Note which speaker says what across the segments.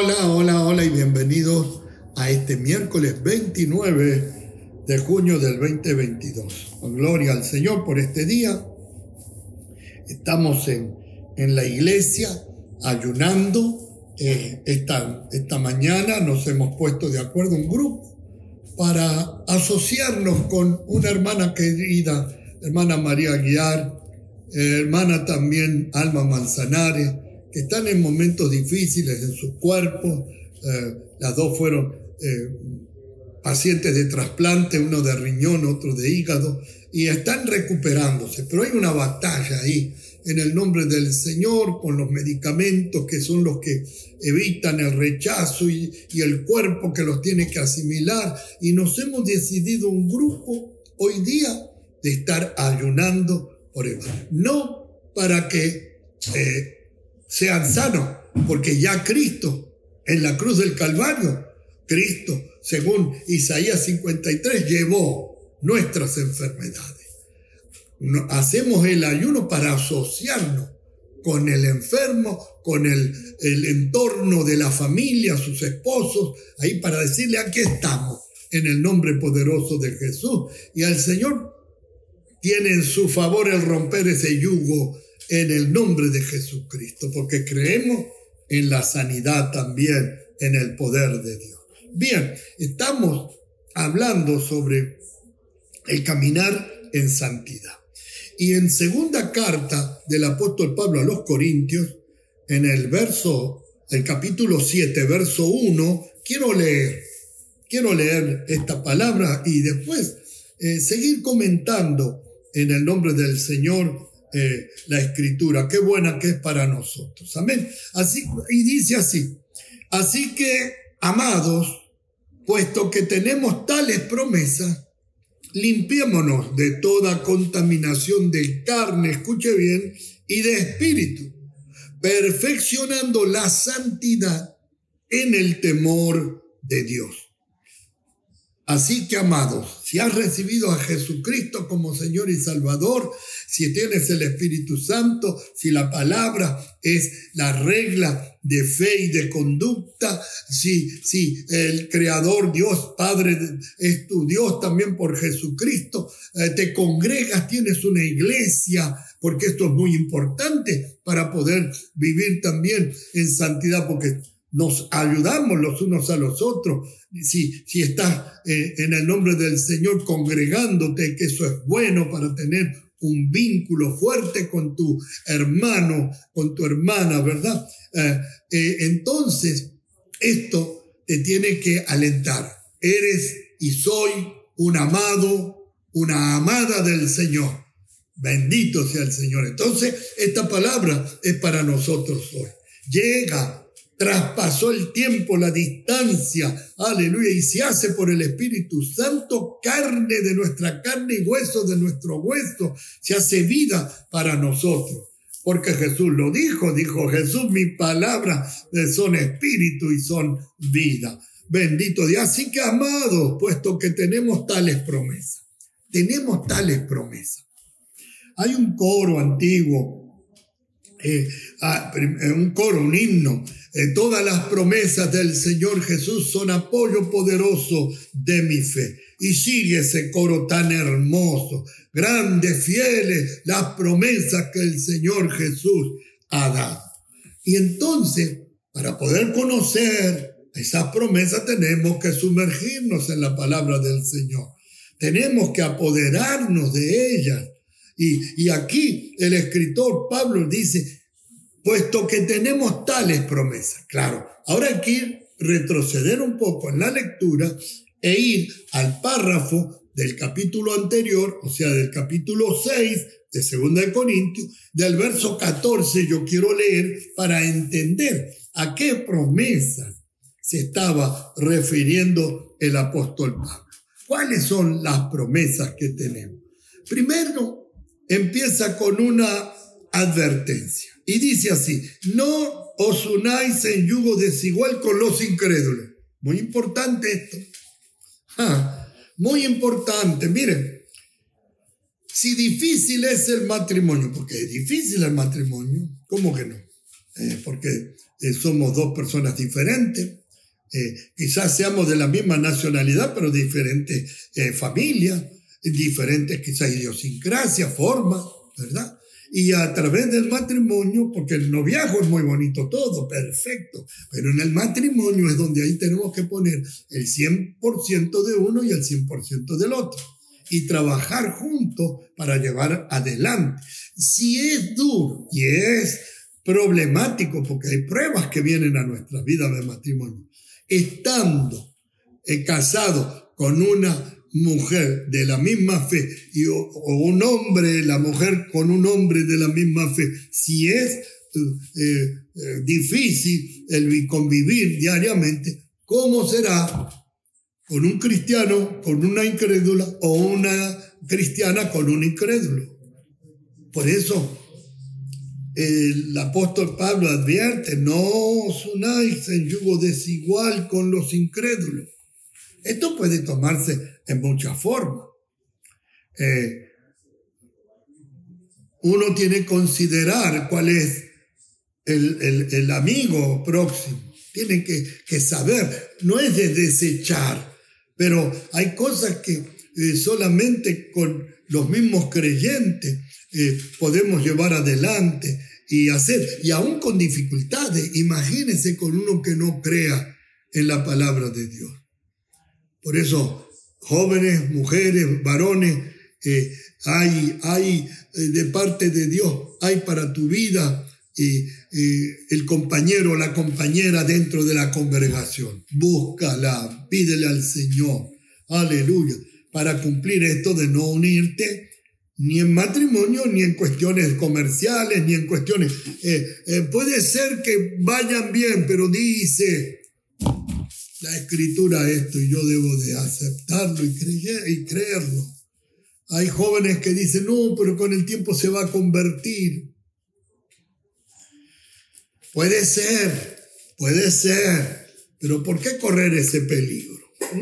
Speaker 1: Hola y bienvenidos a este miércoles 29 de junio del 2022. Con gloria al Señor por este día. Estamos en la iglesia ayunando. Esta mañana nos hemos puesto de acuerdo un grupo para asociarnos con una hermana querida, hermana María Aguiar, hermana también Alma Manzanares, que están en momentos difíciles en sus cuerpos. Las dos fueron pacientes de trasplante, uno de riñón, otro de hígado, y están recuperándose. Pero hay una batalla ahí en el nombre del Señor con los medicamentos que son los que evitan el rechazo y el cuerpo que los tiene que asimilar. Y nos hemos decidido un grupo hoy día de estar ayunando por ellos. No para que sean sanos, porque ya Cristo en la cruz del Calvario, Cristo, según Isaías 53, llevó nuestras enfermedades. Hacemos el ayuno para asociarnos con el enfermo, con el entorno de la familia, sus esposos, ahí para decirle: aquí estamos, en el nombre poderoso de Jesús. Y al Señor tiene en su favor el romper ese yugo en el nombre de Jesucristo, porque creemos en la sanidad también, en el poder de Dios. Bien, estamos hablando sobre el caminar en santidad. Y en segunda carta del apóstol Pablo a los Corintios, en el capítulo 7, verso 1, quiero leer esta palabra y después seguir comentando en el nombre del Señor la Escritura. Qué buena que es para nosotros. Amén. Así, y dice así: así que, amados, puesto que tenemos tales promesas, limpiémonos de toda contaminación de carne, escuche bien, y de espíritu, perfeccionando la santidad en el temor de Dios. Así que, amados, si has recibido a Jesucristo como Señor y Salvador, si tienes el Espíritu Santo, si la palabra es la regla de fe y de conducta, si el Creador, Dios Padre, es tu Dios también por Jesucristo, te congregas, tienes una iglesia, porque esto es muy importante para poder vivir también en santidad, porque nos ayudamos los unos a los otros. Si estás en el nombre del Señor congregándote, que eso es bueno para tener un vínculo fuerte con tu hermano, con tu hermana, ¿verdad? Entonces, esto te tiene que alentar. Eres y soy un amado, una amada del Señor. Bendito sea el Señor. Entonces, esta palabra es para nosotros hoy. Traspasó el tiempo, la distancia, aleluya, y se hace por el Espíritu Santo carne de nuestra carne y hueso de nuestro hueso, se hace vida para nosotros, porque Jesús lo dijo Jesús: mis palabras son espíritu y son vida. Bendito Dios. Así que, amados, puesto que tenemos tales promesas, hay un coro antiguo, un himno. Todas las promesas del Señor Jesús son apoyo poderoso de mi fe. Y sigue ese coro tan hermoso: grandes, fieles, las promesas que el Señor Jesús ha dado. Y entonces, para poder conocer esas promesas, tenemos que sumergirnos en la palabra del Señor. Tenemos que apoderarnos de ellas. Y aquí el escritor Pablo dice: puesto que tenemos tales promesas. Claro, ahora hay que retroceder un poco en la lectura e ir al párrafo del capítulo anterior, o sea, del capítulo 6 de 2 Corintios, del verso 14, yo quiero leer para entender a qué promesa se estaba refiriendo el apóstol Pablo. ¿Cuáles son las promesas que tenemos? Primero, empieza con una advertencia y dice así: no os unáis en yugo desigual con los incrédulos. Muy importante esto. Muy importante. Miren, si difícil es el matrimonio, porque es difícil el matrimonio, ¿cómo que no? Porque somos dos personas diferentes. Quizás seamos de la misma nacionalidad, pero diferentes familias, diferentes quizás idiosincrasias, formas, ¿verdad? Y a través del matrimonio, porque el noviazgo es muy bonito todo, perfecto, pero en el matrimonio es donde ahí tenemos que poner el 100% de uno y el 100% del otro, y trabajar juntos para llevar adelante. Si es duro y es problemático, porque hay pruebas que vienen a nuestra vida de matrimonio, estando casado con una mujer de la misma fe o un hombre, la mujer con un hombre de la misma fe, si es difícil el convivir diariamente, ¿cómo será con un cristiano, con una incrédula, o una cristiana con un incrédulo? Por eso el apóstol Pablo advierte: no os unáis en yugo desigual con los incrédulos. Esto puede tomarse en muchas formas. Uno tiene que considerar cuál es el amigo próximo. Tiene que saber, no es de desechar, pero hay cosas que solamente con los mismos creyentes podemos llevar adelante y hacer, y aún con dificultades. Imagínense con uno que no crea en la palabra de Dios. Por eso, jóvenes, mujeres, varones, hay de parte de Dios, hay para tu vida el compañero o la compañera dentro de la congregación. Búscala, pídele al Señor, aleluya, para cumplir esto de no unirte ni en matrimonio, ni en cuestiones comerciales, ni en cuestiones... puede ser que vayan bien, pero dice la Escritura esto, y yo debo de aceptarlo y creerlo. Hay jóvenes que dicen: no, pero con el tiempo se va a convertir. Puede ser, pero ¿por qué correr ese peligro?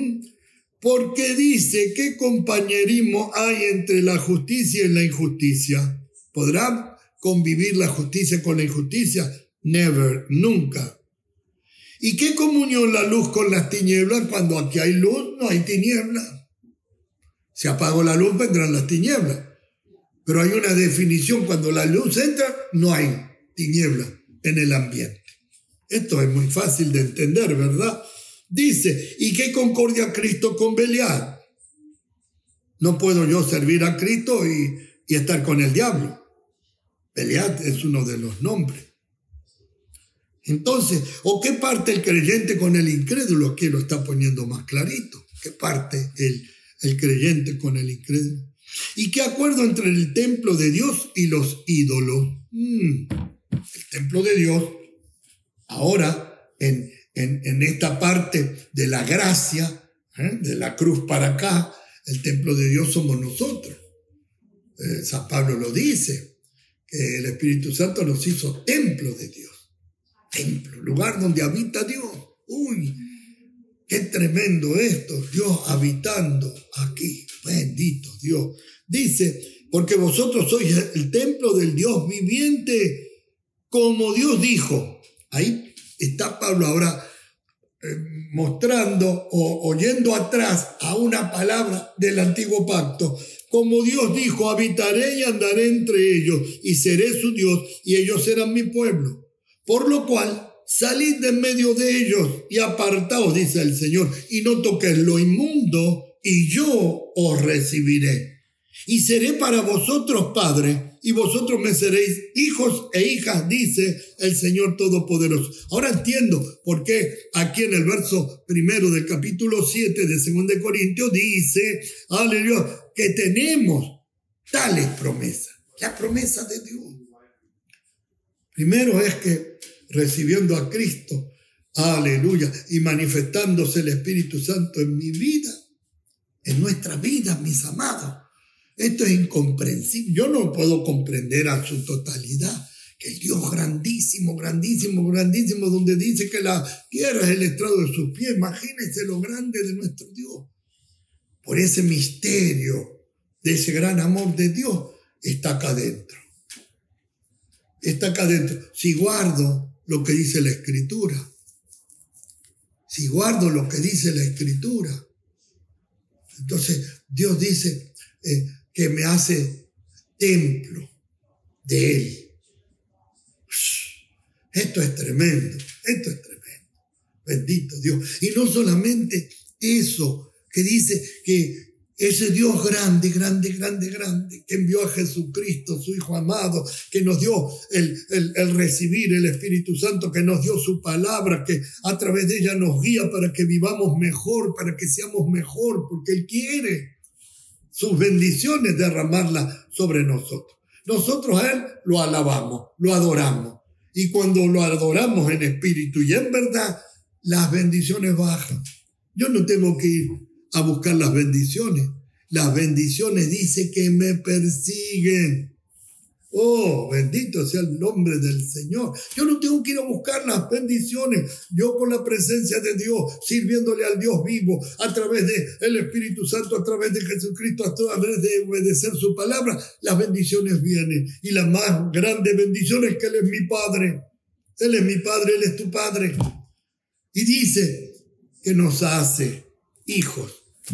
Speaker 1: Porque dice: ¿qué compañerismo hay entre la justicia y la injusticia? ¿Podrá convivir la justicia con la injusticia? Never, nunca. ¿Y qué comunión la luz con las tinieblas? Cuando aquí hay luz, no hay tinieblas. Si apago la luz, vendrán las tinieblas. Pero hay una definición: cuando la luz entra, no hay tinieblas en el ambiente. Esto es muy fácil de entender, ¿verdad? Dice: ¿y qué concordia Cristo con Belial? No puedo yo servir a Cristo y estar con el diablo. Belial es uno de los nombres. Entonces, ¿o qué parte el creyente con el incrédulo? Aquí lo está poniendo más clarito. ¿Qué parte el creyente con el incrédulo? ¿Y qué acuerdo entre el templo de Dios y los ídolos? El templo de Dios, ahora en esta parte de la gracia, de la cruz para acá, el templo de Dios somos nosotros. San Pablo lo dice, que el Espíritu Santo nos hizo templo de Dios. Templo, lugar donde habita Dios. Uy, qué tremendo esto, Dios habitando aquí. Bendito Dios. Dice: porque vosotros sois el templo del Dios viviente, como Dios dijo. Ahí está Pablo ahora mostrando o oyendo atrás a una palabra del antiguo pacto. Como Dios dijo: habitaré y andaré entre ellos, y seré su Dios, y ellos serán mi pueblo. Por lo cual, salid de en medio de ellos y apartaos, dice el Señor, y no toquéis lo inmundo, y yo os recibiré. Y seré para vosotros padre, y vosotros me seréis hijos e hijas, dice el Señor Todopoderoso. Ahora entiendo por qué aquí en el verso 1 del capítulo 7 de 2 Corintios dice, aleluya, que tenemos tales promesas. La promesa de Dios. Primero es que recibiendo a Cristo, aleluya, y manifestándose el Espíritu Santo en mi vida, en nuestra vida, mis amados. Esto es incomprensible. Yo no puedo comprender a su totalidad que el Dios grandísimo, grandísimo, grandísimo, donde dice que la tierra es el estrado de sus pies. Imagínense lo grande de nuestro Dios. Por ese misterio de ese gran amor de Dios está acá adentro. Está acá adentro. Si guardo lo que dice la Escritura, si guardo lo que dice la Escritura, entonces Dios dice que me hace templo de Él. Esto es tremendo, esto es tremendo. Bendito Dios. Y no solamente eso, que dice que ese Dios grande, grande, grande, grande, que envió a Jesucristo, su Hijo amado, que nos dio el recibir el Espíritu Santo, que nos dio su palabra, que a través de ella nos guía para que vivamos mejor, para que seamos mejor, porque Él quiere sus bendiciones derramarlas sobre nosotros. Nosotros a Él lo alabamos, lo adoramos. Y cuando lo adoramos en espíritu y en verdad, las bendiciones bajan. Yo no tengo que ir a buscar las bendiciones. Las bendiciones dice que me persiguen. Oh, bendito sea el nombre del Señor. Yo no tengo que ir a buscar las bendiciones. Yo con la presencia de Dios, sirviéndole al Dios vivo, a través del Espíritu Santo, a través de Jesucristo, a través de obedecer su palabra, las bendiciones vienen. Y la más grande bendición es que Él es mi Padre. Él es mi Padre, Él es tu Padre. Y dice que nos hace hijos.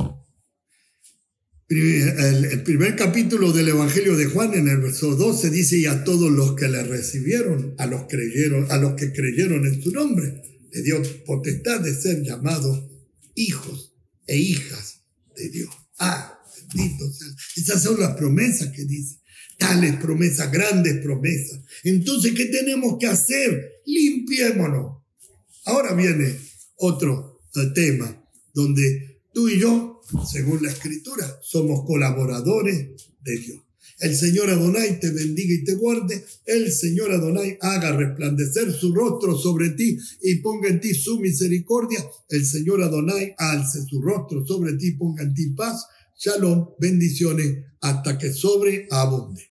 Speaker 1: El primer capítulo del Evangelio de Juan, en el verso 12, dice: y a todos los que le recibieron, a los que creyeron en su nombre, le dio potestad de ser llamados hijos e hijas de Dios. Bendito sea. Esas son las promesas que dice. Tales promesas, grandes promesas. Entonces, ¿qué tenemos que hacer? Limpiémonos. Ahora viene otro tema donde tú y yo, según la Escritura, somos colaboradores de Dios. El Señor Adonai te bendiga y te guarde. El Señor Adonai haga resplandecer su rostro sobre ti y ponga en ti su misericordia. El Señor Adonai alce su rostro sobre ti y ponga en ti paz. Shalom, bendiciones, hasta que sobreabunde.